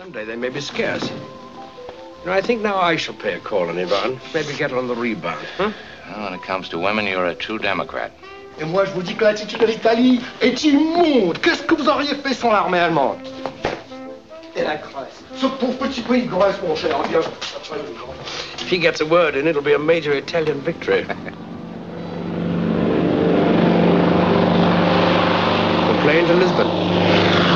Someday they may be scarce. You know, I think now I shall pay a call on Ivan. Maybe get on the rebound, huh? Well, when it comes to women, you're a true Democrat. Et moi, je vous dis que l'attitude de l'Italie est immonde. Qu'est-ce que vous auriez fait sans l'armée allemande? Et la Grèce. Ce pauvre petit pays de Grèce, mon cher. Bien. If he gets a word in, it'll be a major Italian victory. The plane to Lisbon.